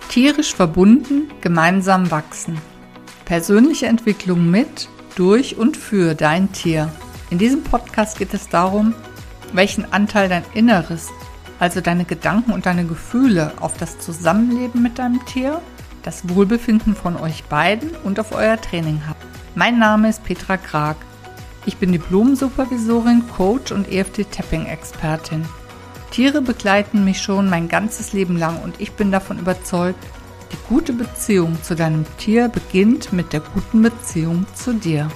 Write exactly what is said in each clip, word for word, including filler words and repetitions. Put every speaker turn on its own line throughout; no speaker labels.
Tierisch verbunden, gemeinsam wachsen. Persönliche Entwicklung mit, durch und für dein Tier. In diesem Podcast geht es darum, welchen Anteil dein Inneres, also deine Gedanken und deine Gefühle auf das Zusammenleben mit deinem Tier, das Wohlbefinden von euch beiden und auf euer Training hat. Mein Name ist Petra Krag. Ich bin Diplom-Supervisorin, Coach und E F T-Tapping-Expertin. Tiere begleiten mich schon mein ganzes Leben lang und ich bin davon überzeugt, die gute Beziehung zu deinem Tier beginnt mit der guten Beziehung zu dir.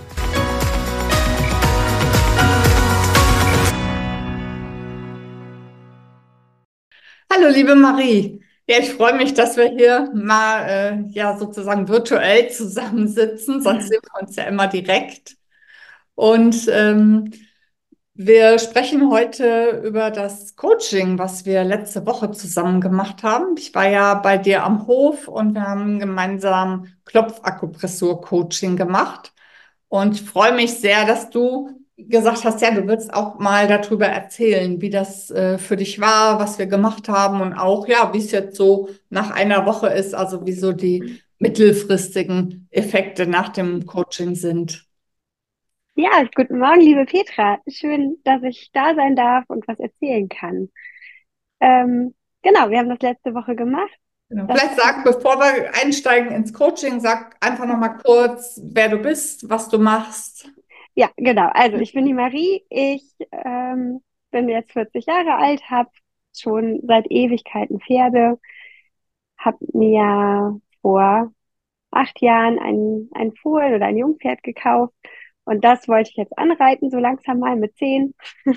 Hallo liebe Marie, ja, ich freue mich, dass wir hier mal äh, ja sozusagen virtuell zusammensitzen, sonst sehen wir uns ja immer direkt. Und ähm, wir sprechen heute über das Coaching, was wir letzte Woche zusammen gemacht haben. Ich war ja bei dir am Hof und wir haben gemeinsam Klopfakupressur-Coaching gemacht. Und ich freue mich sehr, dass du gesagt hast, ja, du willst auch mal darüber erzählen, wie das äh, für dich war, was wir gemacht haben und auch, ja, wie es jetzt so nach einer Woche ist, also wie so die mittelfristigen Effekte nach dem Coaching sind.
Ja, guten Morgen, liebe Petra. Schön, dass ich da sein darf und was erzählen kann. Ähm, genau, wir haben das letzte Woche gemacht.
Genau.
Das,
Vielleicht sag, bevor wir einsteigen ins Coaching, sag einfach noch mal kurz, wer du bist, was du machst.
ja, genau. Also, ich bin die Marie. Ich ähm, bin jetzt vierzig Jahre alt, habe schon seit Ewigkeiten Pferde, habe mir vor acht Jahren ein, ein Fohlen oder ein Jungpferd gekauft und das wollte ich jetzt anreiten, so langsam mal mit zehn.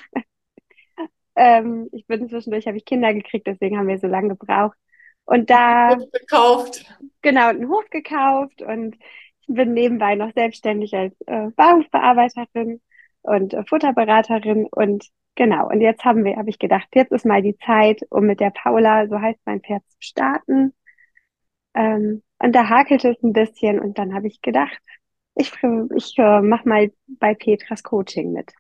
Ähm, ich bin zwischendurch, habe ich Kinder gekriegt, deswegen haben wir so lange gebraucht. Und da
Hof gekauft.
genau einen Hof gekauft und ich bin nebenbei noch selbstständig als äh, Bauernbearbeiterin und äh, Futterberaterin und genau. Und jetzt haben wir, habe ich gedacht, jetzt ist mal die Zeit, um mit der Paula, so heißt mein Pferd, zu starten. Ähm, und da hakelte es ein bisschen und dann habe ich gedacht, ich, ich äh, mache mal bei Petras Coaching mit.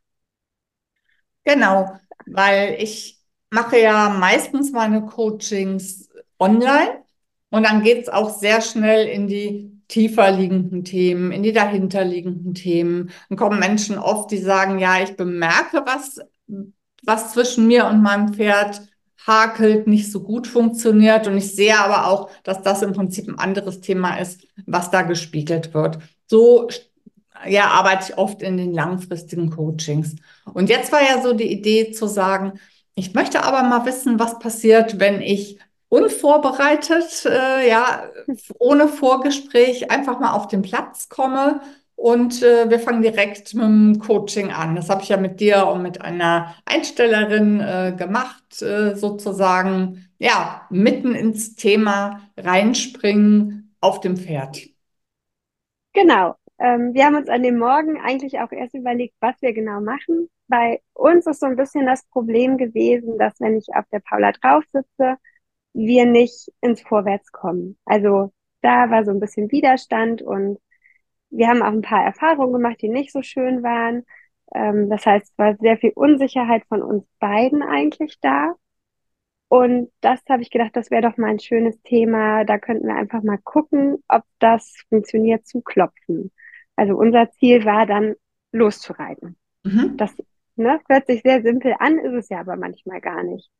Genau, weil ich mache ja meistens meine Coachings online und dann geht es auch sehr schnell in die tiefer liegenden Themen, in die dahinterliegenden Themen. Dann kommen Menschen oft, die sagen, ja, ich bemerke was, was zwischen mir und meinem Pferd hakelt, nicht so gut funktioniert. Und ich sehe aber auch, dass das im Prinzip ein anderes Thema ist, was da gespiegelt wird. So, ja, arbeite ich oft in den langfristigen Coachings. Und jetzt war ja so die Idee zu sagen, ich möchte aber mal wissen, was passiert, wenn ich unvorbereitet, äh, ja, ohne Vorgespräch einfach mal auf den Platz komme und äh, wir fangen direkt mit dem Coaching an. Das habe ich ja mit dir und mit einer Einstellerin äh, gemacht, äh, sozusagen, ja, mitten ins Thema reinspringen auf dem Pferd.
Genau. Ähm, wir haben uns an dem Morgen eigentlich auch erst überlegt, was wir genau machen. Bei uns ist so ein bisschen das Problem gewesen, dass wenn ich auf der Paula drauf sitze, wir nicht ins Vorwärts kommen. Also da war so ein bisschen Widerstand und wir haben auch ein paar Erfahrungen gemacht, die nicht so schön waren. Ähm, das heißt, es war sehr viel Unsicherheit von uns beiden eigentlich da. Und das habe ich gedacht, das wäre doch mal ein schönes Thema. Da könnten wir einfach mal gucken, ob das funktioniert, zu klopfen. Also unser Ziel war dann loszureiten.
Mhm.
Das, ne, hört sich sehr simpel an, ist es ja aber manchmal gar nicht.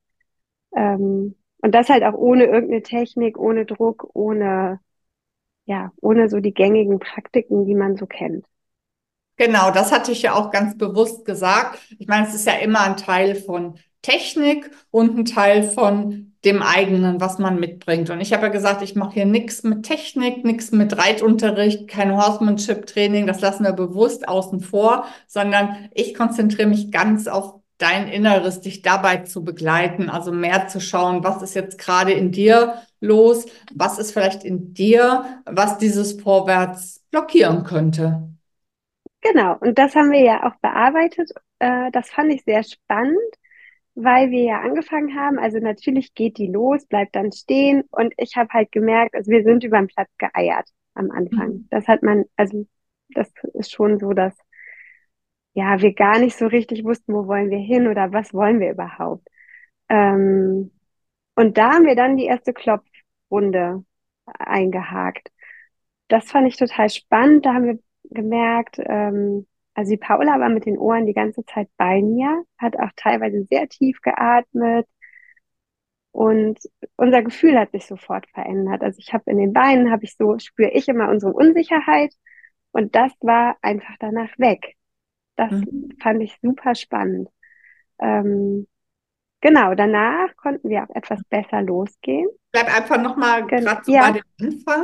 Ähm, und das halt auch ohne irgendeine Technik, ohne Druck, ohne, ja, ohne so die gängigen Praktiken, die man so kennt.
Genau, das hatte ich ja auch ganz bewusst gesagt. Ich meine, es ist ja immer ein Teil von Technik und ein Teil von dem eigenen, was man mitbringt. Und ich habe ja gesagt, ich mache hier nichts mit Technik, nichts mit Reitunterricht, kein Horsemanship-Training, das lassen wir bewusst außen vor, sondern ich konzentriere mich ganz auf dein Inneres, dich dabei zu begleiten, also mehr zu schauen, was ist jetzt gerade in dir los, was ist vielleicht in dir, was dieses Vorwärts blockieren könnte.
Genau, und das haben wir ja auch bearbeitet. Äh, das fand ich sehr spannend, weil wir ja angefangen haben. Also natürlich geht die los, bleibt dann stehen und ich habe halt gemerkt, also wir sind über den Platz geeiert am Anfang. Das hat man, also das ist schon so, dass ja wir gar nicht so richtig wussten, wo wollen wir hin oder was wollen wir überhaupt. Ähm, und da haben wir dann die erste Klopfübung Runde eingehakt. Das fand ich total spannend. Da haben wir gemerkt, ähm, also die Paula war mit den Ohren die ganze Zeit bei mir, hat auch teilweise sehr tief geatmet und unser Gefühl hat sich sofort verändert. Also ich habe in den Beinen, habe ich so, spüre ich immer unsere Unsicherheit und das war einfach danach weg. Das
Mhm.
fand ich super spannend. Ähm, genau, danach konnten wir auch etwas besser losgehen.
Bleib einfach nochmal
Gen
gerade so bei
ja,
dem Anfang.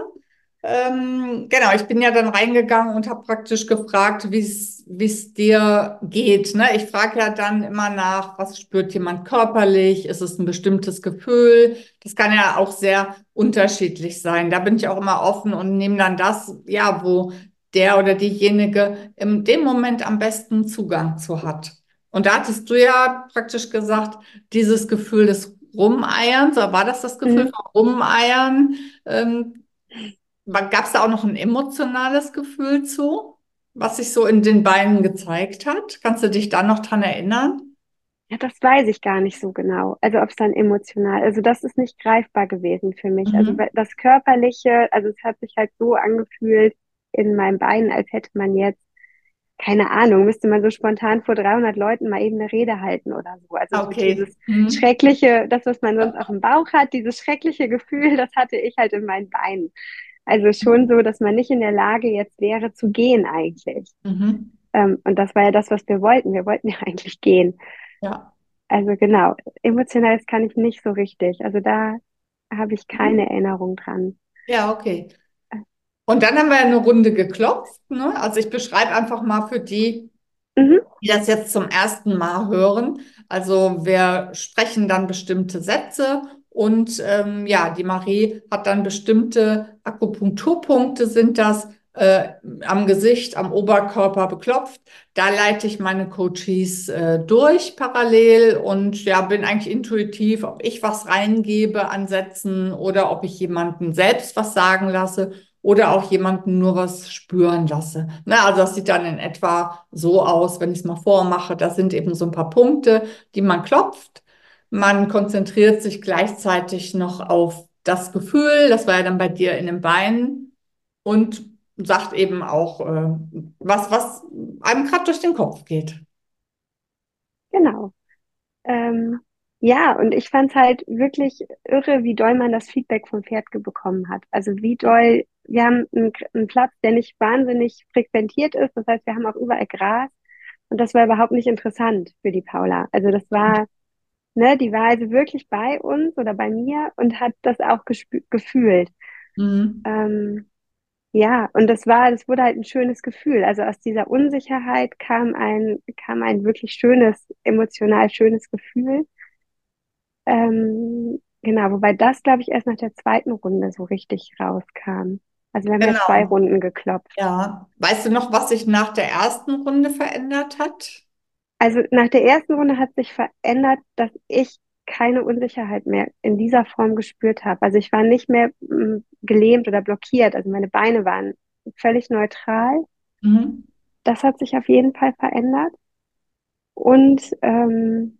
Ähm, genau, ich bin ja dann reingegangen und habe praktisch gefragt, wie es wie es dir geht. Ne? Ich frage ja dann immer nach, was spürt jemand körperlich? Ist es ein bestimmtes Gefühl? Das kann ja auch sehr unterschiedlich sein. Da bin ich auch immer offen und nehme dann das, ja, wo der oder diejenige in dem Moment am besten Zugang zu hat. Und da hattest du ja praktisch gesagt, dieses Gefühl des Rumeierns, oder war das das Gefühl
mhm.
von Rumeiern? Ähm, Gab es da auch noch ein emotionales Gefühl zu, was sich so in den Beinen gezeigt hat? Kannst du dich da noch dran erinnern?
Ja, das weiß ich gar nicht so genau. Also ob es dann emotional, also das ist nicht greifbar gewesen für mich. Also
Mhm.
das Körperliche, also es hat sich halt so angefühlt in meinem Bein, als hätte man jetzt, keine Ahnung, müsste man so spontan vor dreihundert Leuten mal eben eine Rede halten oder so. Also so
Okay.
dieses
Mhm.
schreckliche, das, was man sonst auch im Bauch hat, dieses schreckliche Gefühl, das hatte ich halt in meinen Beinen. Also schon so, dass man nicht in der Lage jetzt wäre zu gehen eigentlich.
Mhm.
Ähm, und das war ja das, was wir wollten. Wir wollten ja eigentlich gehen.
Ja.
Also genau, emotionales kann ich nicht so richtig. Also da habe ich
Mhm.
keine Erinnerung dran.
Ja, okay. Und dann haben wir eine Runde geklopft, ne? Also ich beschreibe einfach mal für die,
Mhm,
die das jetzt zum ersten Mal hören. Also wir sprechen dann bestimmte Sätze und ähm, ja, die Marie hat dann bestimmte Akupunkturpunkte, sind das äh, am Gesicht, am Oberkörper beklopft. Da leite ich meine Coaches äh, durch parallel und ja, bin eigentlich intuitiv, ob ich was reingebe an Sätzen oder ob ich jemanden selbst was sagen lasse oder auch jemanden nur was spüren lasse. Na, also das sieht dann in etwa so aus, wenn ich es mal vormache. Das sind eben so ein paar Punkte, die man klopft. Man konzentriert sich gleichzeitig noch auf das Gefühl, das war ja dann bei dir in den Beinen und sagt eben auch, äh, was, was einem gerade durch den Kopf geht.
genau. Ähm, ja, und ich fand es halt wirklich irre, wie doll man das Feedback vom Pferd bekommen hat. Also wie doll, wir haben einen, einen Platz, der nicht wahnsinnig frequentiert ist. Das heißt, wir haben auch überall Gras. Und das war überhaupt nicht interessant für die Paula. Also das war, ne, die war also wirklich bei uns oder bei mir und hat das auch gespü- gefühlt.
Mhm.
Ähm, Ja, und das war, das wurde halt ein schönes Gefühl. Also aus dieser Unsicherheit kam ein, kam ein wirklich schönes, emotional schönes Gefühl. Ähm, genau, wobei das, glaube ich, erst nach der zweiten Runde so richtig rauskam. Also wir haben ja zwei
Genau,
Runden geklopft.
ja. Weißt du noch, was sich nach der ersten Runde verändert hat?
Also nach der ersten Runde hat sich verändert, dass ich keine Unsicherheit mehr in dieser Form gespürt habe. Also ich war nicht mehr mm, gelähmt oder blockiert. Also meine Beine waren völlig neutral.
Mhm.
Das hat sich auf jeden Fall verändert. Und ähm,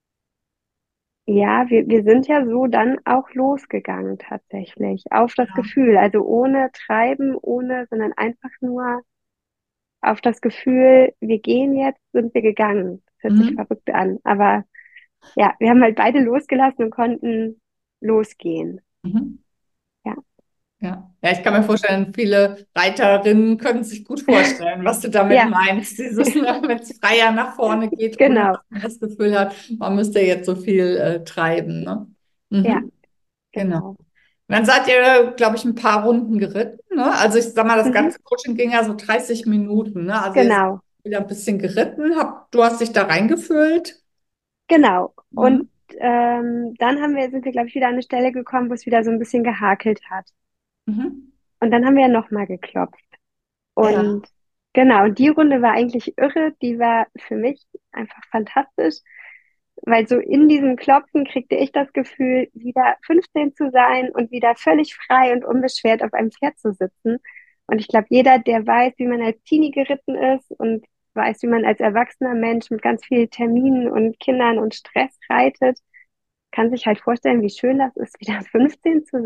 ja, wir, wir sind ja so dann auch losgegangen tatsächlich auf das
Ja.
Gefühl, also ohne Treiben, ohne, sondern einfach nur auf das Gefühl, wir gehen jetzt, sind wir gegangen. Das hört sich
Mhm.
verrückt an, aber ja, wir haben halt beide losgelassen und konnten losgehen.
Mhm.
Ja,
Ja. Ja, ich kann mir vorstellen, viele Reiterinnen können sich gut vorstellen, was du damit
ja,
meinst. Dieses, ne, wenn es freier nach vorne geht, ohne dass
genau,
man das Gefühl hat, man müsste jetzt so viel äh, treiben. Ne?
ja,
Mhm. Genau.
genau.
Und dann seid ihr, glaube ich, ein paar Runden geritten. Ne? Also ich sag mal, das
Mhm,
ganze Coaching ging ja so dreißig Minuten. Ne? Also ihr seid
genau,
wieder ein bisschen geritten. Hab, du hast dich da reingefühlt.
genau. Und
Mhm.
ähm, dann haben wir, sind wir, glaube ich, wieder an eine Stelle gekommen, wo es wieder so ein bisschen gehakelt hat.
Mhm.
Und dann haben wir ja nochmal geklopft.
Ja.
Und genau, und die Runde war eigentlich irre, die war für mich einfach fantastisch, weil so in diesem Klopfen kriegte ich das Gefühl, wieder fünfzehn zu sein und wieder völlig frei und unbeschwert auf einem Pferd zu sitzen. Und ich glaube, jeder, der weiß, wie man als Teenie geritten ist und weiß, wie man als erwachsener Mensch mit ganz vielen Terminen und Kindern und Stress reitet, kann sich halt vorstellen, wie schön das ist, wieder fünfzehn zu sein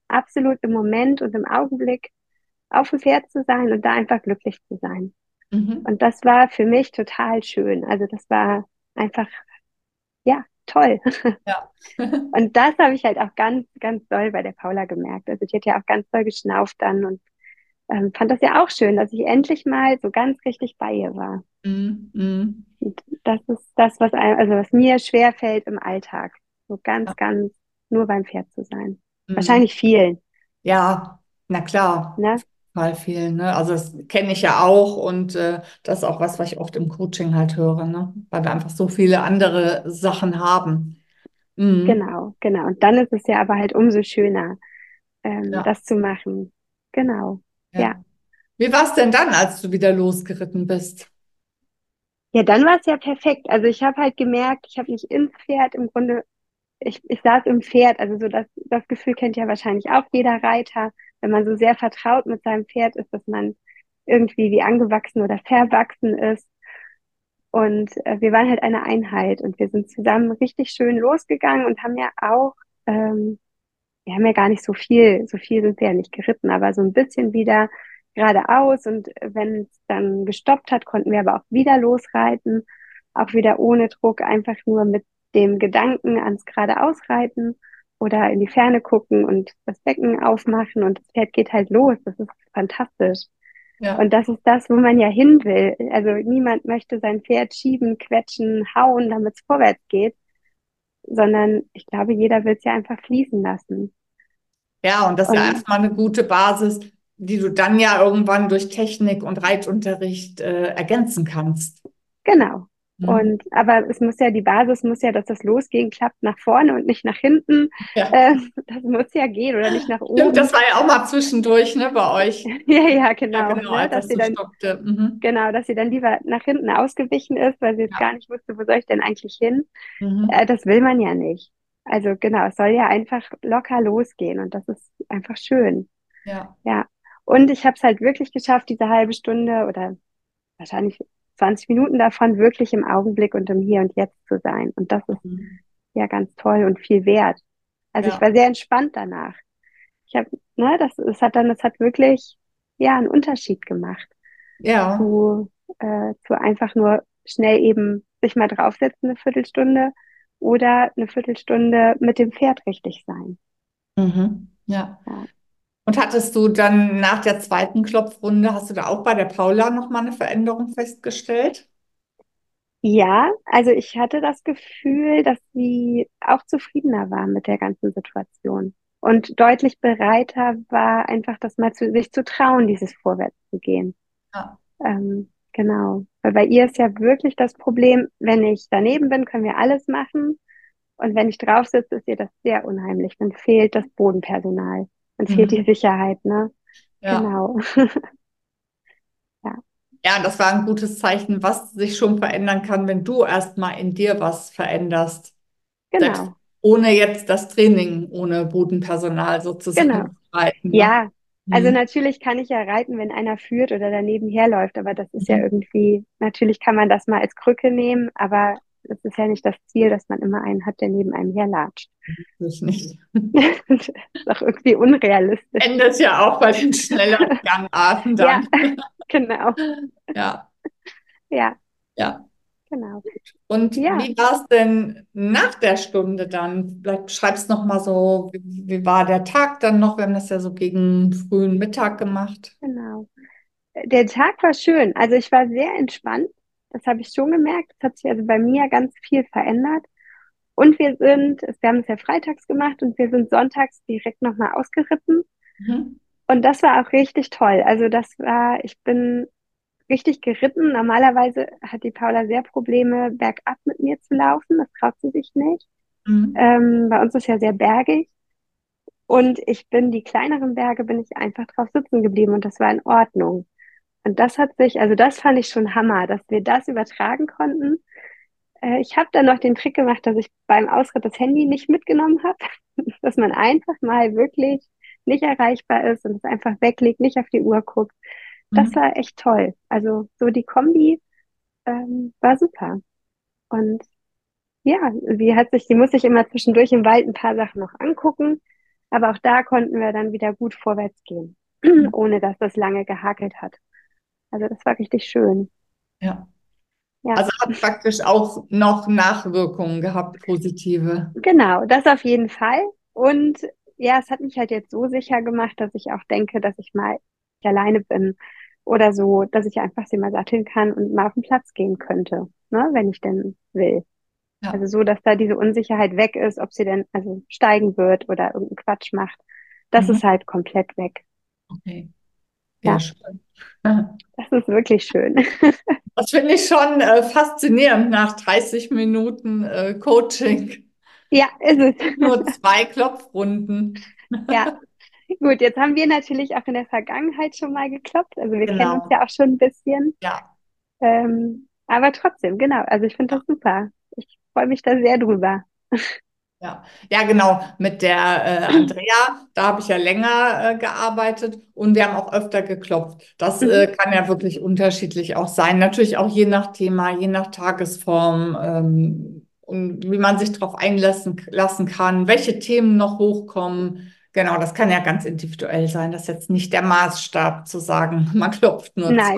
absolut im Moment und im Augenblick auf dem Pferd zu sein und da einfach glücklich zu sein.
Mhm.
Und das war für mich total schön. Also das war einfach, ja, toll.
Ja.
Und das habe ich halt auch ganz, ganz doll bei der Paula gemerkt. Also die hat ja auch ganz doll geschnauft dann und ähm, fand das ja auch schön, dass ich endlich mal so ganz richtig bei ihr war.
Mhm. Mhm.
Und das ist das, was einem, also was mir schwer fällt im Alltag. So ganz,
Ja.
ganz nur beim Pferd zu sein.
Mhm.
Wahrscheinlich vielen,
Ja, na klar,
ne?
total viel, ne? Also das kenne ich ja auch und äh, das ist auch was, was ich oft im Coaching halt höre, ne? Weil wir einfach so viele andere Sachen haben. Mhm.
Genau, genau. Und dann ist es ja aber halt umso schöner, ähm,
Ja,
das zu machen. Genau. Ja.
ja. Wie war es denn dann, als du wieder losgeritten bist?
Ja, dann war es ja perfekt. Also ich habe halt gemerkt, ich habe mich ins Pferd im Grunde, ich, ich saß im Pferd, also so das, das Gefühl kennt ja wahrscheinlich auch jeder Reiter, wenn man so sehr vertraut mit seinem Pferd ist, dass man irgendwie wie angewachsen oder verwachsen ist. Und äh, wir waren halt eine Einheit und wir sind zusammen richtig schön losgegangen und haben ja auch, ähm, wir haben ja gar nicht so viel, so viel sind wir ja nicht geritten, aber so ein bisschen wieder geradeaus und wenn es dann gestoppt hat, konnten wir aber auch wieder losreiten, auch wieder ohne Druck, einfach nur mit dem Gedanken ans geradeausreiten oder in die Ferne gucken und das Becken aufmachen und das Pferd geht halt los. Das ist fantastisch. Und
Ja,
das ist das, wo man ja hin will. Also niemand möchte sein Pferd schieben, quetschen, hauen, damit es vorwärts geht, sondern ich glaube, jeder will es ja einfach fließen lassen.
ja, und das ist ja
Und
erstmal eine gute Basis, die du dann ja irgendwann durch Technik und Reitunterricht äh, ergänzen kannst.
genau.
Mhm.
Und aber es muss ja, die Basis muss ja, dass das Losgehen klappt nach vorne und nicht nach hinten.
Ja,
Äh, das muss ja gehen oder nicht nach
stimmt, das
oben.
war ja auch mal zwischendurch, ne, bei euch.
Ja, ja,
Ja,
genau,
genau,
ne,
als
dass
das
sie
so
dann,
stockte. Mhm.
genau, dass sie dann lieber nach hinten ausgewichen ist, weil sie jetzt
Ja.
gar nicht wusste, wo soll ich denn eigentlich hin? Äh,
Mhm.
das will man ja nicht. Also genau, es soll ja einfach locker losgehen und das ist einfach schön.
Ja.
Ja. Und ich habe es halt wirklich geschafft, diese halbe Stunde oder wahrscheinlich zwanzig Minuten davon wirklich im Augenblick und im Hier und Jetzt zu sein. Und das ist
Mhm.
ja ganz toll und viel wert. Also ich
Ja.
war sehr entspannt danach. Ich habe, ne, das, es hat dann, das hat wirklich, ja, einen Unterschied gemacht
Ja.
zu, äh, zu einfach nur schnell eben sich mal draufsetzen, eine Viertelstunde oder eine Viertelstunde mit dem Pferd richtig sein.
Mhm. Ja.
Ja.
Und hattest du dann nach der zweiten Klopfrunde, hast du da auch bei der Paula nochmal eine Veränderung festgestellt?
Ja, also ich hatte das Gefühl, dass sie auch zufriedener war mit der ganzen Situation und deutlich bereiter war, einfach das mal zu, sich zu trauen, dieses Vorwärts zu gehen.
Ja.
Ähm, genau. Weil bei ihr ist ja wirklich das Problem, wenn ich daneben bin, können wir alles machen. Und wenn ich drauf sitze, ist ihr das sehr unheimlich. Dann fehlt das Bodenpersonal. Dann fehlt die
Mhm.
Sicherheit, ne?
Ja.
Genau. Ja,
Ja, das war ein gutes Zeichen, was sich schon verändern kann, wenn du erstmal in dir was veränderst. Selbst
genau.
ohne jetzt das Training, ohne Bodenpersonal
Genau.
sozusagen zu reiten, ne?
Ja, also
Mhm.
natürlich kann ich ja reiten, wenn einer führt oder daneben herläuft, aber das ist ja
Mhm.
irgendwie, natürlich kann man das mal als Krücke nehmen, aber das ist ja nicht das Ziel, dass man immer einen hat, der neben einem herlatscht.
Ich nicht.
Das ist auch irgendwie unrealistisch.
Endet ja auch bei den schnelleren Gangarten
Ja,
dann.
genau.
Ja,
Ja,
ja.
genau.
Und
Ja,
wie war es denn nach der Stunde dann? Vielleicht schreibst noch mal so, wie, wie war der Tag dann noch? Wir haben das ja so gegen frühen Mittag gemacht.
genau. Der Tag war schön. Also ich war sehr entspannt. Das habe ich schon gemerkt. Es hat sich also bei mir ganz viel verändert. Und wir sind, wir haben es ja freitags gemacht und wir sind sonntags direkt nochmal ausgeritten.
Mhm.
Und das war auch richtig toll. Also das war, ich bin richtig geritten. Normalerweise hat die Paula sehr Probleme, bergab mit mir zu laufen. Das traut sie sich nicht.
Mhm.
Ähm, bei uns ist ja sehr bergig. Und ich bin die kleineren Berge, bin ich einfach drauf sitzen geblieben und das war in Ordnung. Und das hat sich, also das fand ich schon Hammer, dass wir das übertragen konnten. Äh, ich habe dann noch den Trick gemacht, dass ich beim Ausritt das Handy nicht mitgenommen habe, dass man einfach mal wirklich nicht erreichbar ist und es einfach weglegt, nicht auf die Uhr guckt. Das
Mhm.
war echt toll. Also so die Kombi ähm, war super. Und ja, sie hat sich, sie muss sich immer zwischendurch im Wald ein paar Sachen noch angucken. Aber auch da konnten wir dann wieder gut vorwärts gehen, ohne dass das lange gehakelt hat. Also das war richtig schön.
Ja.
Ja,
Also hat praktisch auch noch Nachwirkungen gehabt, positive.
genau, das auf jeden Fall. Und ja, es hat mich halt jetzt so sicher gemacht, dass ich auch denke, dass ich mal nicht alleine bin oder so, dass ich einfach sie mal satteln kann und mal auf den Platz gehen könnte, ne, wenn ich denn will. Also
Ja,
so, dass da diese Unsicherheit weg ist, ob sie denn also steigen wird oder irgendeinen Quatsch macht. Das
mhm.
ist halt komplett weg.
Okay, ja,
Ja,
schön.
das ist wirklich schön.
Das finde ich schon äh, faszinierend nach dreißig Minuten äh, Coaching.
Ja, ist es.
Nur zwei Klopfrunden.
Ja, gut, jetzt haben wir natürlich auch in der Vergangenheit schon mal gekloppt. Also wir kennen uns
Genau,
ja auch schon ein bisschen.
ja.
Ähm, aber trotzdem, genau. Also ich finde
Ja.
das super. Ich freue mich da sehr drüber.
Ja, ja, genau. Mit der äh, Andrea, da habe ich ja länger äh, gearbeitet und wir haben auch öfter geklopft. Das
Mhm.
äh, kann ja wirklich unterschiedlich auch sein. Natürlich auch je nach Thema, je nach Tagesform ähm, und wie man sich darauf einlassen lassen kann, welche Themen noch hochkommen. Genau, das kann ja ganz individuell sein. Das ist jetzt nicht der Maßstab zu sagen, man klopft nur zwei.
Nein,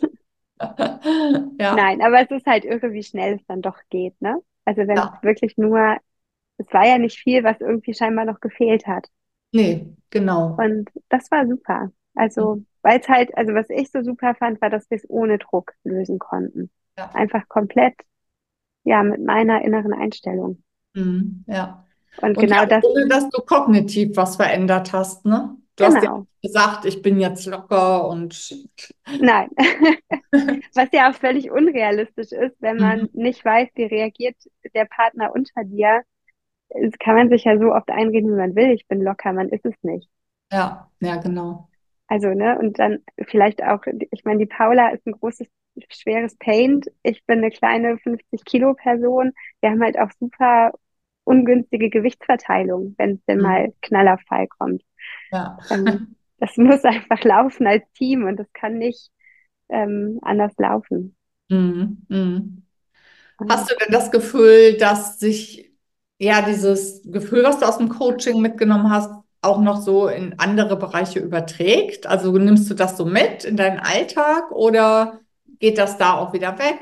Ja,
nein, aber es ist halt irre, wie schnell es dann doch geht, ne? Also wenn es
ja,
wirklich nur, es war ja nicht viel, was irgendwie scheinbar noch gefehlt hat.
nee, genau.
Und das war super. Also, weil es halt, also was ich so super fand, war, dass wir es ohne Druck lösen konnten.
Ja.
Einfach komplett, ja, mit meiner inneren Einstellung.
Mhm, ja.
Und
Und ja,
genau das,
ohne dass du kognitiv was verändert hast, ne? Du hast ja
genau.
gesagt, ich bin jetzt locker und
Nein. Was ja auch völlig unrealistisch ist, wenn man
mhm.
nicht weiß, wie reagiert der Partner unter dir. Das kann man sich ja so oft einreden, wie man will. Ich bin locker, man ist es nicht.
Ja, ja, genau.
Also, ne, und dann vielleicht auch, ich meine, die Paula ist ein großes, schweres Paint. Ich bin eine kleine fünfzig Kilo Person. Wir haben halt auch super ungünstige Gewichtsverteilung, wenn es denn
Mhm.
mal Knall auf Fall kommt.
Ja.
Ähm, Das muss einfach laufen als Team und das kann nicht ähm, anders laufen.
Mhm. Mhm. Hast
Und
du denn das Gefühl, dass sich ja dieses Gefühl, was du aus dem Coaching mitgenommen hast, auch noch so in andere Bereiche überträgt? Also nimmst du das so mit in deinen Alltag oder geht das da auch wieder weg?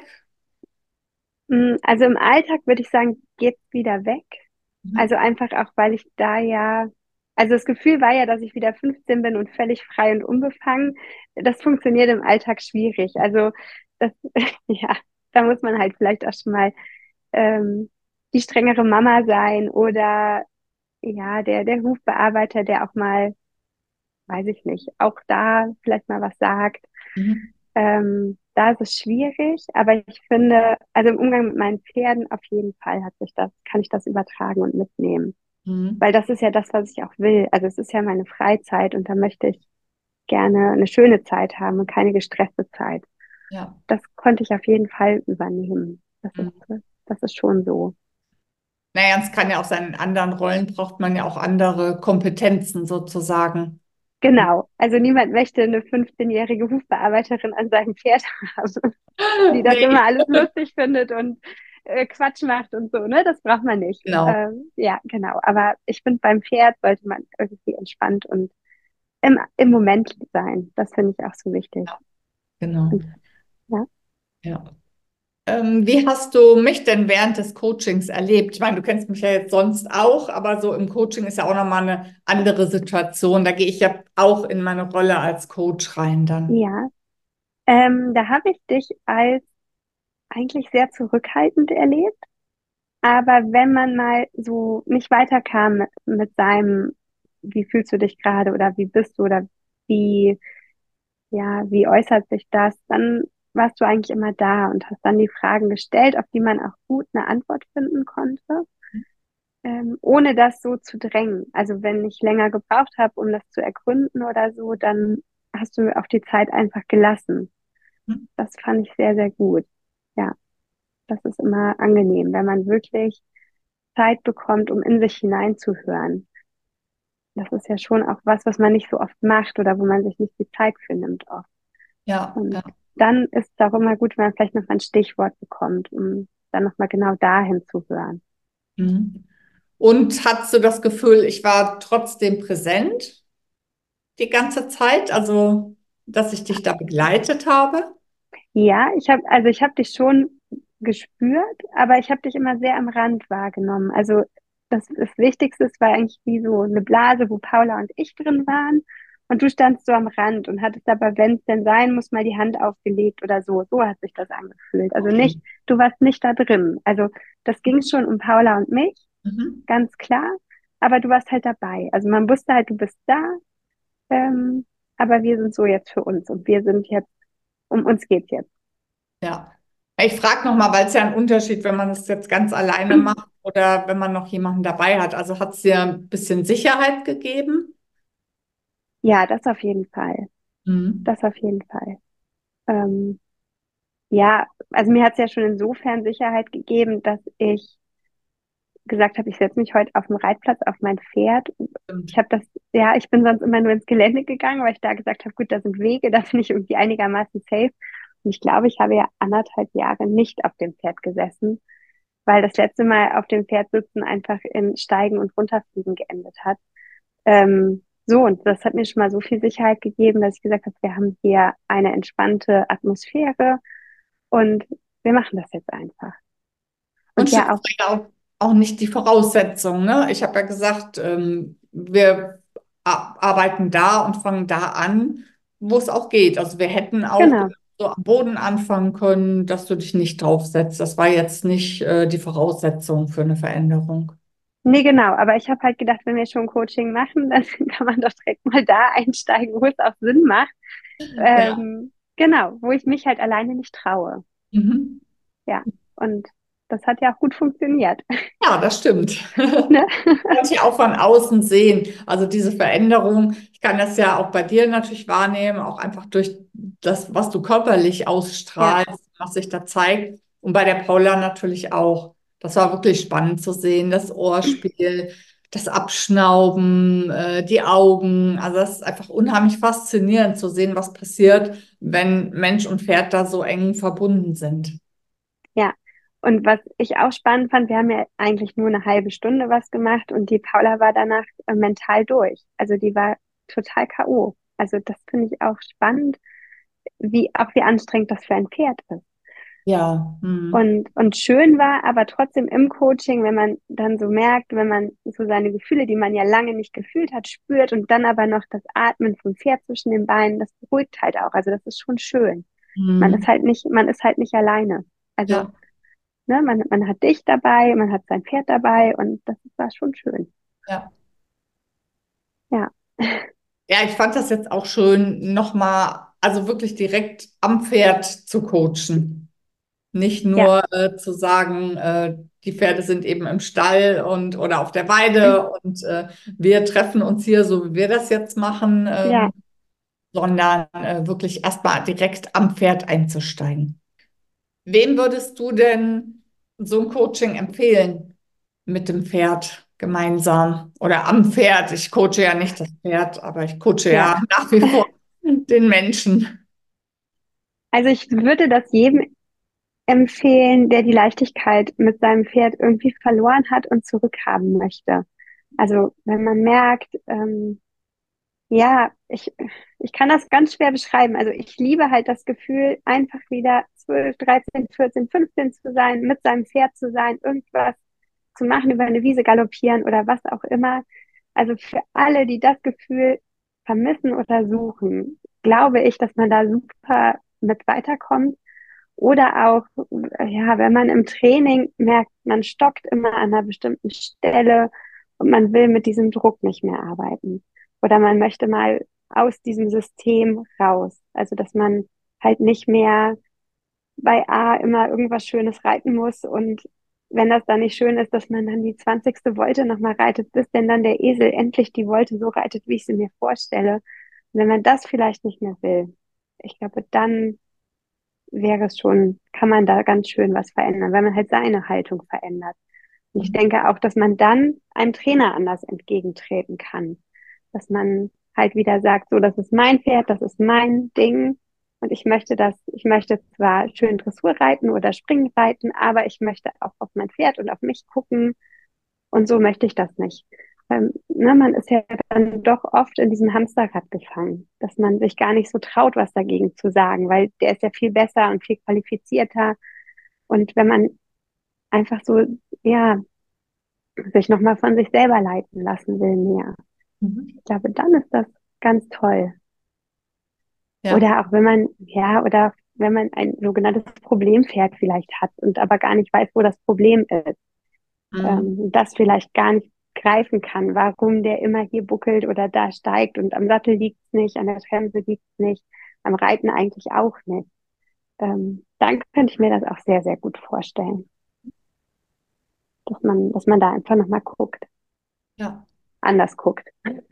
mh, also im Alltag würde ich sagen, geht's wieder weg. Also
Mhm.
einfach auch, weil ich da ja, also das Gefühl war ja, dass ich wieder fünfzehn bin und völlig frei und unbefangen. Das funktioniert im Alltag schwierig. Also das, ja, da muss man halt vielleicht auch schon mal ähm, die strengere Mama sein oder ja, der, der Hufbearbeiter, der auch mal, weiß ich nicht, auch da vielleicht mal was sagt.
Mhm.
Ähm, da ist es schwierig, aber ich finde, also im Umgang mit meinen Pferden auf jeden Fall hat sich das, kann ich das übertragen und mitnehmen.
Mhm.
Weil das ist ja das, was ich auch will. Also es ist ja meine Freizeit und da möchte ich gerne eine schöne Zeit haben und keine gestresste Zeit.
Ja.
Das konnte ich auf jeden Fall übernehmen. Das ist,
Mhm.
das ist schon so.
Naja, es kann ja auch sein, in anderen Rollen braucht man ja auch andere Kompetenzen sozusagen.
Genau. Also niemand möchte eine fünfzehnjährige Hufbearbeiterin an seinem Pferd haben, die das
Nee,
immer alles lustig findet und äh, Quatsch macht und so, ne? Das braucht man nicht.
genau.
Ähm, ja, genau. Aber ich finde, beim Pferd sollte man irgendwie entspannt und im, im Moment sein. Das finde ich auch so wichtig.
Ja, genau.
Und ja,
Ja. Ähm, wie hast du mich denn während des Coachings erlebt? Ich meine, du kennst mich ja jetzt sonst auch, aber so im Coaching ist ja auch nochmal eine andere Situation. Da gehe ich ja auch in meine Rolle als Coach rein dann.
ja. Ähm, da habe ich dich als eigentlich sehr zurückhaltend erlebt. Aber wenn man mal so nicht weiterkam mit, mit seinem, wie fühlst du dich gerade oder wie bist du oder wie, ja, wie äußert sich das, dann warst du eigentlich immer da und hast dann die Fragen gestellt, auf die man auch gut eine Antwort finden konnte, ähm, ohne das so zu drängen. Also wenn ich länger gebraucht habe, um das zu ergründen oder so, dann hast du mir auch die Zeit einfach gelassen. Das fand ich sehr, sehr gut. Ja, das ist immer angenehm, wenn man wirklich Zeit bekommt, um in sich hineinzuhören. Das ist ja schon auch was, was man nicht so oft macht oder wo man sich nicht die Zeit für nimmt oft.
Ja,
Und
ja.
dann ist es auch immer gut, wenn man vielleicht noch mal ein Stichwort bekommt, um dann noch mal genau dahin zu hören.
Mhm. Und hattest du das Gefühl, ich war trotzdem präsent die ganze Zeit, also dass ich dich da begleitet habe?
Ja, ich habe, also ich habe dich schon gespürt, aber ich habe dich immer sehr am Rand wahrgenommen. Also das, das Wichtigste es war eigentlich wie so eine Blase, wo Paula und ich drin waren. Und du standst so am Rand und hattest aber, wenn es denn sein muss, mal die Hand aufgelegt oder so. So hat sich das angefühlt. Also
Okay.
nicht, du warst nicht da drin. Also das ging schon um Paula und mich,
Mhm.
ganz klar. Aber du warst halt dabei. Also man wusste halt, du bist da. Ähm, aber wir sind so jetzt für uns und wir sind jetzt, um uns geht's jetzt.
Ja. Ich frage nochmal, weil es ja ein Unterschied, wenn man es jetzt ganz alleine macht oder wenn man noch jemanden dabei hat. Also hat es dir ein bisschen Sicherheit gegeben?
Ja, das auf jeden Fall.
Mhm.
Das auf jeden Fall. Ähm, ja, also mir hat es ja schon insofern Sicherheit gegeben, dass ich gesagt habe, ich setze mich heute auf den Reitplatz auf mein Pferd. Ich
Stimmt.
habe das, ja, ich bin sonst immer nur ins Gelände gegangen, weil ich da gesagt habe, gut, da sind Wege, da bin ich irgendwie einigermaßen safe. Und ich glaube, ich habe ja anderthalb Jahre nicht auf dem Pferd gesessen, weil das letzte Mal auf dem Pferd sitzen einfach in Steigen und Runterfliegen geendet hat. Ähm, so, und das hat mir schon mal so viel Sicherheit gegeben, dass ich gesagt habe, wir haben hier eine entspannte Atmosphäre und wir machen das jetzt einfach.
Und
Und
stimmt
ja, auch,
ja auch, auch nicht die Voraussetzungen, ne? Ich habe ja gesagt, ähm, wir a- arbeiten da und fangen da an, wo es auch geht. Also wir hätten auch
genau.
so am Boden anfangen können, dass du dich nicht draufsetzt. Das war jetzt nicht, äh, die Voraussetzung für eine Veränderung.
Nee, genau. Aber ich habe halt gedacht, wenn wir schon Coaching machen, dann kann man doch direkt mal da einsteigen, wo es auch Sinn macht.
Ja.
Ähm, genau, wo ich mich halt alleine nicht traue.
Mhm.
Ja. Und das hat ja auch gut funktioniert.
Ja, das stimmt.
Ne?
Konnte ich auch von außen sehen. Also diese Veränderung, ich kann das ja auch bei dir natürlich wahrnehmen, auch einfach durch das, was du körperlich
Ja,
ausstrahlst, was sich da zeigt. Und bei der Paula natürlich auch. Das war wirklich spannend zu sehen, das Ohrspiel, das Abschnauben, äh, die Augen. Also das ist einfach unheimlich faszinierend zu sehen, was passiert, wenn Mensch und Pferd da so eng verbunden sind.
ja. Und was ich auch spannend fand, wir haben ja eigentlich nur eine halbe Stunde was gemacht und die Paula war danach äh, mental durch. Also die war total K O. Also das finde ich auch spannend, wie auch wie anstrengend das für ein Pferd ist.
Ja. Hm.
Und, und schön war aber trotzdem im Coaching, wenn man dann so merkt, wenn man so seine Gefühle, die man ja lange nicht gefühlt hat, spürt und dann aber noch das Atmen vom Pferd zwischen den Beinen, das beruhigt halt auch. Also das ist schon schön. Man ist
Hm.
halt nicht, man ist halt nicht alleine. Also,
Ja.
ne, man, man hat dich dabei, man hat sein Pferd dabei und das war schon schön.
Ja.
Ja,
Ja, ich fand das jetzt auch schön, nochmal, also wirklich direkt am Pferd zu coachen. Nicht
ja,
nur äh, zu sagen, äh, die Pferde sind eben im Stall und oder auf der Weide und äh, wir treffen uns hier, so wie wir das jetzt machen,
ja.
ähm, sondern äh, wirklich erstmal direkt am Pferd einzusteigen. Wem würdest du denn so ein Coaching empfehlen mit dem Pferd gemeinsam oder am Pferd? Ich coache ja nicht das Pferd, aber ich coache
Ja,
ja nach wie vor den Menschen.
also ich würde das jedem empfehlen, der die Leichtigkeit mit seinem Pferd irgendwie verloren hat und zurückhaben möchte. Also wenn man merkt, ähm, ja, ich, ich kann das ganz schwer beschreiben. Also ich liebe halt das Gefühl, einfach wieder zwölf, dreizehn, vierzehn, fünfzehn zu sein, mit seinem Pferd zu sein, irgendwas zu machen, über eine Wiese galoppieren oder was auch immer. Also für alle, die das Gefühl vermissen oder suchen, glaube ich, dass man da super mit weiterkommt. Oder auch, ja, wenn man im Training merkt, man stockt immer an einer bestimmten Stelle und man will mit diesem Druck nicht mehr arbeiten. Oder man möchte mal aus diesem System raus. Also, dass man halt nicht mehr bei A immer irgendwas Schönes reiten muss und wenn das dann nicht schön ist, dass man dann die zwanzigste Wolte nochmal reitet, bis denn dann der Esel endlich die Wolte so reitet, wie ich sie mir vorstelle. Und wenn man das vielleicht nicht mehr will, ich glaube, dann wäre es schon, kann man da ganz schön was verändern, weil man halt seine Haltung verändert. Und ich denke auch, dass man dann einem Trainer anders entgegentreten kann. Dass man halt wieder sagt, so, das ist mein Pferd, das ist mein Ding. Und ich möchte das, ich möchte zwar schön Dressur reiten oder Springen reiten, aber ich möchte auch auf mein Pferd und auf mich gucken. Und so möchte ich das nicht. Ähm, ne, man ist ja dann doch oft in diesem Hamsterrad gefangen, dass man sich gar nicht so traut, was dagegen zu sagen, weil der ist ja viel besser und viel qualifizierter. Und wenn man einfach so, ja, sich nochmal von sich selber leiten lassen will mehr,
Mhm.
ich glaube, dann ist das ganz toll.
Ja.
Oder auch wenn man, ja, oder wenn man ein sogenanntes Problempferd vielleicht hat und aber gar nicht weiß, wo das Problem ist,
Mhm.
ähm, das vielleicht gar nicht greifen kann, warum der immer hier buckelt oder da steigt und am Sattel liegt's nicht, an der Bremse liegt's nicht, am Reiten eigentlich auch nicht. Ähm, dann könnte ich mir das auch sehr, sehr gut vorstellen, dass man, dass man da einfach nochmal guckt,
Ja.
anders guckt.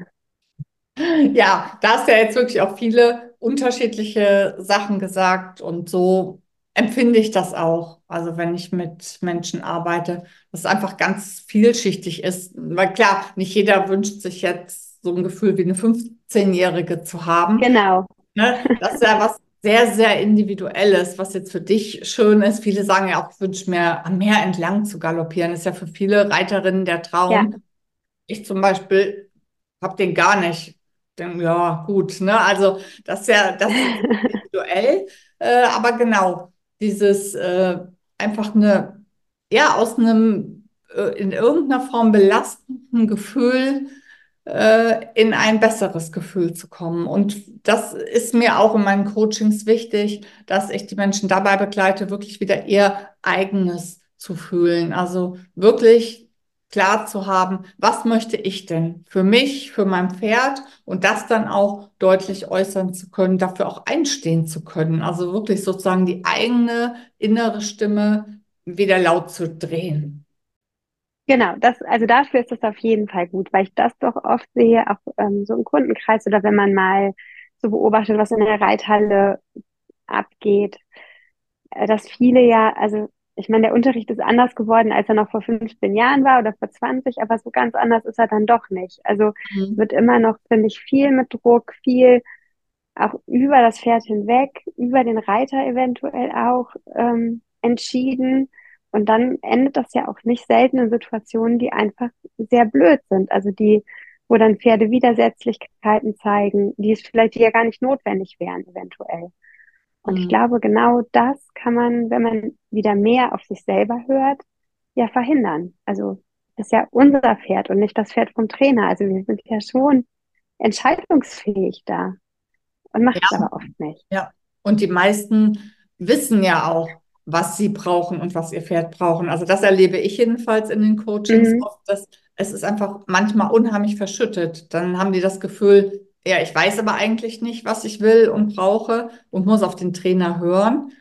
Ja, da hast du ja jetzt wirklich auch viele unterschiedliche Sachen gesagt und so empfinde ich das auch. Also wenn ich mit Menschen arbeite, dass es einfach ganz vielschichtig ist. Weil klar, nicht jeder wünscht sich jetzt so ein Gefühl wie eine fünfzehnjährige zu haben.
Genau.
Ne? Das ist ja was sehr, sehr Individuelles, was jetzt für dich schön ist. Viele sagen ja auch, ich wünsche mir am Meer entlang zu galoppieren. Das ist ja für viele Reiterinnen der
Ja,
Traum. Ich zum Beispiel habe den gar nicht. Denk, ja, gut, ne? Also das ist ja, das ist individuell, äh, aber genau, dieses äh, einfach eine, ja, aus einem äh, in irgendeiner Form belastenden Gefühl äh, in ein besseres Gefühl zu kommen. Und das ist mir auch in meinen Coachings wichtig, dass ich die Menschen dabei begleite, wirklich wieder ihr eigenes zu fühlen. Also wirklich klar zu haben, was möchte ich denn für mich, für mein Pferd und das dann auch deutlich äußern zu können, dafür auch einstehen zu können. Also wirklich sozusagen die eigene innere Stimme wieder laut zu drehen.
genau. Das, also dafür ist es auf jeden Fall gut, weil ich das doch oft sehe, auch ähm, so im Kundenkreis oder wenn man mal so beobachtet, was in der Reithalle abgeht, äh, dass viele ja, also ich meine, der Unterricht ist anders geworden, als er noch vor fünfzehn Jahren war oder vor zwanzig, aber so ganz anders ist er dann doch nicht. Also
Mhm.
wird immer noch, finde ich, viel mit Druck, viel auch über das Pferd hinweg, über den Reiter eventuell auch ähm, entschieden. Und dann endet das ja auch nicht selten in Situationen, die einfach sehr blöd sind. Also die, wo dann Pferde Widersetzlichkeiten zeigen, die es vielleicht ja gar nicht notwendig wären, eventuell. Und ich
Mhm.
glaube, genau das kann man, wenn man wieder mehr auf sich selber hört, ja verhindern. Also das ist ja unser Pferd und nicht das Pferd vom Trainer. Also wir sind ja schon entscheidungsfähig da und macht es aber oft nicht.
Ja, und die meisten wissen ja auch, was sie brauchen und was ihr Pferd brauchen. Also das erlebe ich jedenfalls in den Coachings
Mhm.
oft, dass es ist einfach manchmal unheimlich verschüttet. Dann haben die das Gefühl, ja, ich weiß aber eigentlich nicht, was ich will und brauche und muss auf den Trainer hören.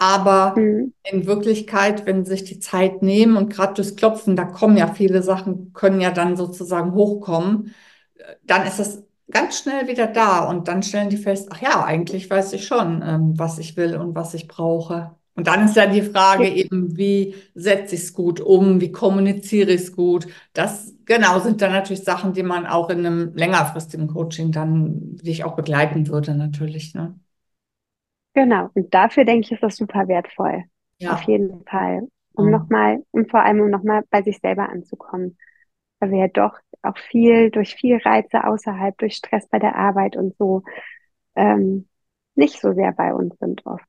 Aber
Mhm.
in Wirklichkeit, wenn sie sich die Zeit nehmen und gerade durchs Klopfen, da kommen ja viele Sachen, können ja dann sozusagen hochkommen, dann ist das ganz schnell wieder da und dann stellen die fest, ach ja, eigentlich weiß ich schon, ähm, was ich will und was ich brauche. Und dann ist ja die Frage
Ge-
eben, wie setze ich es gut um, wie kommuniziere ich es gut. Das genau sind dann natürlich Sachen, die man auch in einem längerfristigen Coaching dann, die ich auch begleiten würde, natürlich, ne?
Genau. Und dafür denke ich, ist das super wertvoll. Auf
Ja.
jeden Fall. Um
Mhm.
nochmal, um vor allem, um nochmal bei sich selber anzukommen. Weil wir ja doch auch viel, durch viel Reize außerhalb, durch Stress bei der Arbeit und so, ähm, nicht so sehr bei uns sind oft.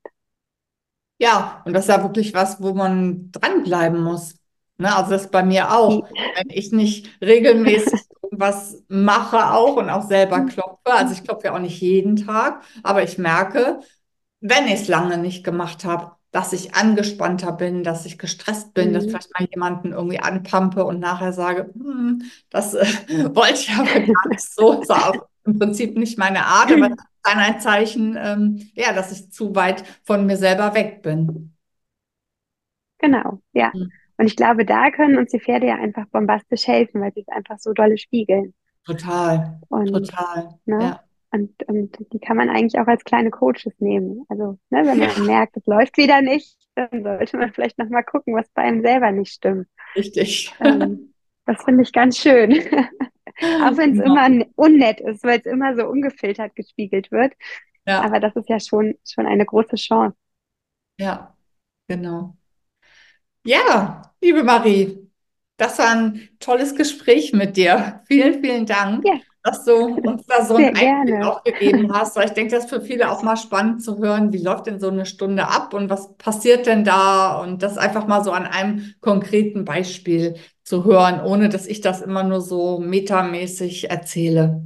Ja, und das ist ja wirklich was, wo man dranbleiben muss. Ne? Also das ist bei mir auch.
Die,
Wenn ich nicht regelmäßig irgendwas mache auch und auch selber klopfe, also ich klopfe ja auch nicht jeden Tag, aber ich merke, wenn ich es lange nicht gemacht habe, dass ich angespannter bin, dass ich gestresst bin, dass ich
Mhm.
vielleicht mal jemanden irgendwie anpampe und nachher sage, hm, das äh, wollte ich aber gar nicht so. Das war auch im Prinzip nicht meine Art, aber dann ein Zeichen, ähm, ja, dass ich zu weit von mir selber weg bin.
Genau, ja.
Mhm.
Und ich glaube, da können uns die Pferde ja einfach bombastisch helfen, weil sie es einfach so dolle spiegeln.
Total,
Und,
total,
ne?
ja.
Und, und die kann man eigentlich auch als kleine Coaches nehmen. Also, ne, wenn man merkt, es läuft wieder nicht, dann sollte man vielleicht nochmal gucken, was bei einem selber nicht stimmt.
Richtig.
Ähm, das finde ich ganz schön. Auch wenn es immer
Genau.
n- unnett ist, weil es immer so ungefiltert gespiegelt wird. Aber
Ja,
das ist ja schon, schon eine große Chance.
ja, genau. Ja, liebe Marie. Das war ein tolles Gespräch mit dir. Vielen, vielen Dank,
Ja,
dass du uns da so einen
sehr
Einblick
gerne.
auch gegeben hast. Weil ich denke, das ist für viele auch mal spannend zu hören, wie läuft denn so eine Stunde ab und was passiert denn da? Und das einfach mal so an einem konkreten Beispiel zu hören, ohne dass ich das immer nur so metamäßig erzähle.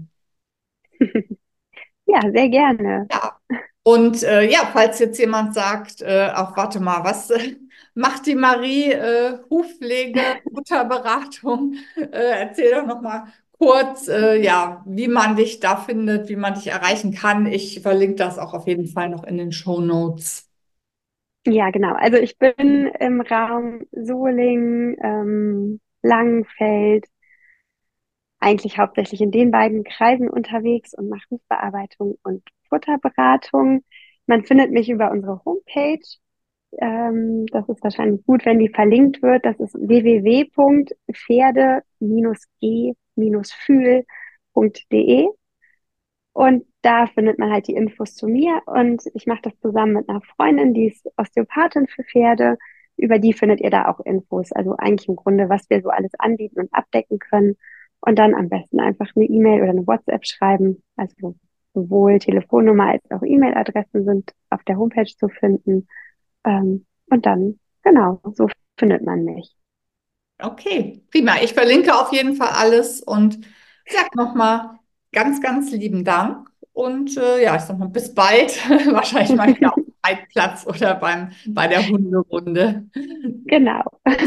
Ja, sehr gerne.
Ja. Und äh, ja, falls jetzt jemand sagt, äh, ach, warte mal, was äh, macht die Marie? Äh, Hufpflege, Futterberatung. Äh, erzähl doch noch mal kurz, äh, ja, wie man dich da findet, wie man dich erreichen kann. Ich verlinke das auch auf jeden Fall noch in den Show Notes.
Ja, genau. Also ich bin im Raum Solingen, ähm, Langenfeld, eigentlich hauptsächlich in den beiden Kreisen unterwegs und mache Hufbearbeitung und Futterberatung. Man findet mich über unsere Homepage. Ähm, das ist wahrscheinlich gut, wenn die verlinkt wird. Das ist w w w punkt pferde g fühl punkt de. Und da findet man halt die Infos zu mir. Und ich mache das zusammen mit einer Freundin, die ist Osteopathin für Pferde. Über die findet ihr da auch Infos. Also eigentlich im Grunde, was wir so alles anbieten und abdecken können. Und dann am besten einfach eine E-Mail oder eine WhatsApp schreiben. Also sowohl Telefonnummer als auch E-Mail-Adressen sind auf der Homepage zu finden. Ähm, und dann, genau, so findet man mich.
Okay, prima. Ich verlinke auf jeden Fall alles und sag nochmal ganz, ganz lieben Dank. Und äh, ja, ich sag mal, bis bald. Wahrscheinlich mal wieder auf dem Reitplatz oder beim, bei der Hunderunde.
Genau.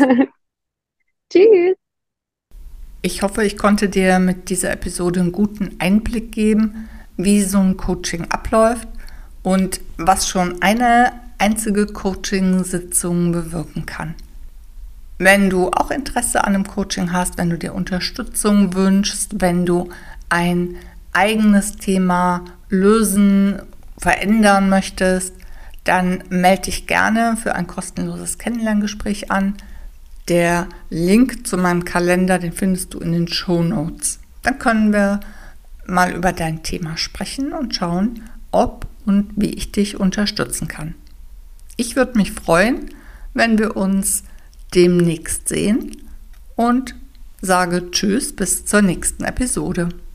Tschüss.
Ich hoffe, ich konnte dir mit dieser Episode einen guten Einblick geben, wie so ein Coaching abläuft und was schon eine einzige Coaching-Sitzung bewirken kann. Wenn du auch Interesse an einem Coaching hast, wenn du dir Unterstützung wünschst, wenn du ein eigenes Thema lösen, verändern möchtest, dann melde dich gerne für ein kostenloses Kennenlerngespräch an. Der Link zu meinem Kalender, den findest du in den Shownotes. Dann können wir mal über dein Thema sprechen und schauen, ob und wie ich dich unterstützen kann. Ich würde mich freuen, wenn wir uns demnächst sehen und sage Tschüss bis zur nächsten Episode.